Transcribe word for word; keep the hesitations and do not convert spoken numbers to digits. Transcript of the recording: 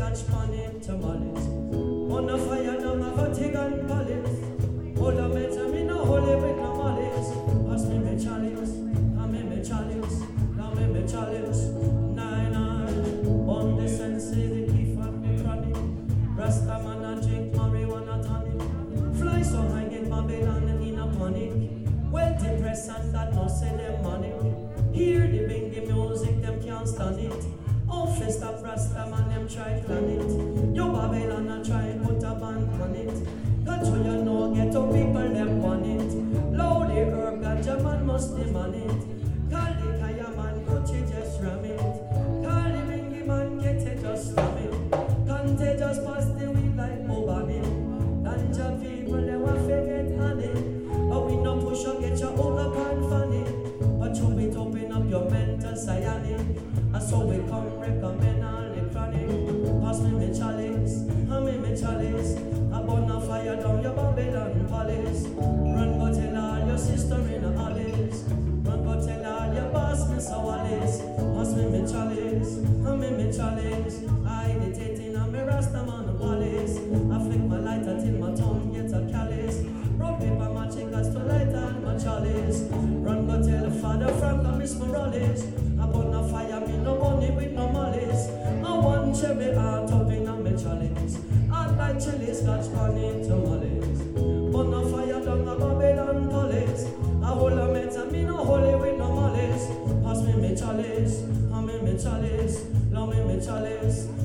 scotch pan in tamales. On the fire down a Vatican palace. Hold a metal, me no holy with no malice. Pass me me chalice, come me me chalice, come me me chalice. Nine nine, on the sense the key for me chronic. Rasta man a drink marijuana tonic. Fly so high in Babylon in a panic. Well depressed and that no say them money. Hear the bingy music, them can't stand it. Oh, fist up Rasta man, them try plan it. Yo Babylon a try put a band on it. Got to you know, get to people them want it. Loud the herb, ganja man must demand it. Call the kaya man, could you just ram it? Call the bingy man, get it, just ram it. Contagious pass the weed like Obama. Ganja people, they want to get honey. But we no push or get your own up and funny. But you it open up your mental cyanic. And so we come recommend all the chronic. Pass me me chalice, hand me me chalice. I burn a fire down your Babylon palace. Run go tell all your sister in a Alice. Run go tell all your boss Miss Wallace. Pass me me chalice, hand me me chalice. I meditating on me Rasta man palace. I flick my lighter till my tongue gets a callus. Rub paper matching gas to light on my chalice. Run go tell the father Frank and Miss Morales. I burn a fire, me no money with no malice. I want cherry heart up in a me chalice. I like chili scotch pan in tamales. Burn a fire down a Babylon palace. I hold a metal, me no holy with no malice. Pass me me chalice, hand me me chalice, love me me chalice.